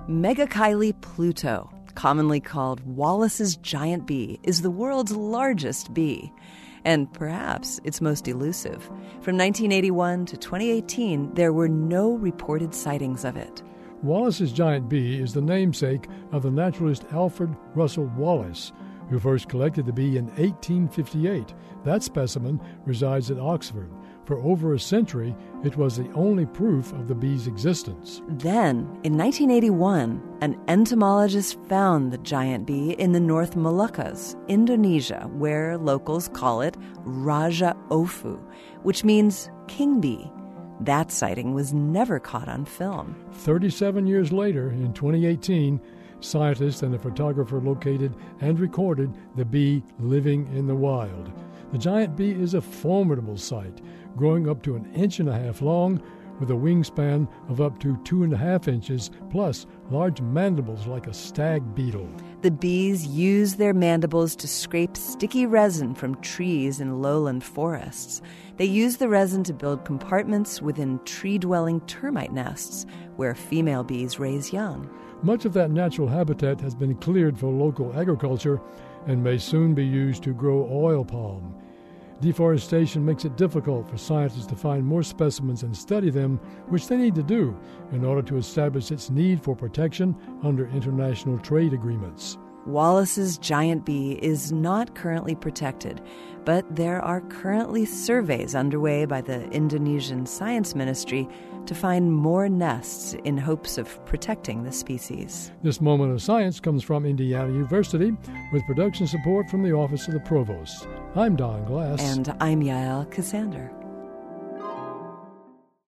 Megachile pluto, commonly called Wallace's giant bee, is the world's largest bee, and perhaps its most elusive. From 1981 to 2018, there were no reported sightings of it. Wallace's giant bee is the namesake of the naturalist Alfred Russel Wallace, who first collected the bee in 1858. That specimen resides at Oxford. For over a century, it was the only proof of the bee's existence. Then, in 1981, an entomologist found the giant bee in the North Moluccas, Indonesia, where locals call it Raja Ofu, which means king bee. That sighting was never caught on film. 37 years later, in 2018, scientists and a photographer located and recorded the bee living in the wild. The giant bee is a formidable sight, growing up to 1.5 inches long, with a wingspan of up to 2.5 inches, plus large mandibles like a stag beetle. The bees use their mandibles to scrape sticky resin from trees in lowland forests. They use the resin to build compartments within tree-dwelling termite nests, where female bees raise young. Much of that natural habitat has been cleared for local agriculture and may soon be used to grow oil palm. Deforestation makes it difficult for scientists to find more specimens and study them, which they need to do in order to establish its need for protection under international trade agreements. Wallace's giant bee is not currently protected, but there are currently surveys underway by the Indonesian Science Ministry to find more nests in hopes of protecting the species. This Moment of Science comes from Indiana University with production support from the Office of the Provost. I'm Don Glass. And I'm Yael Ksander.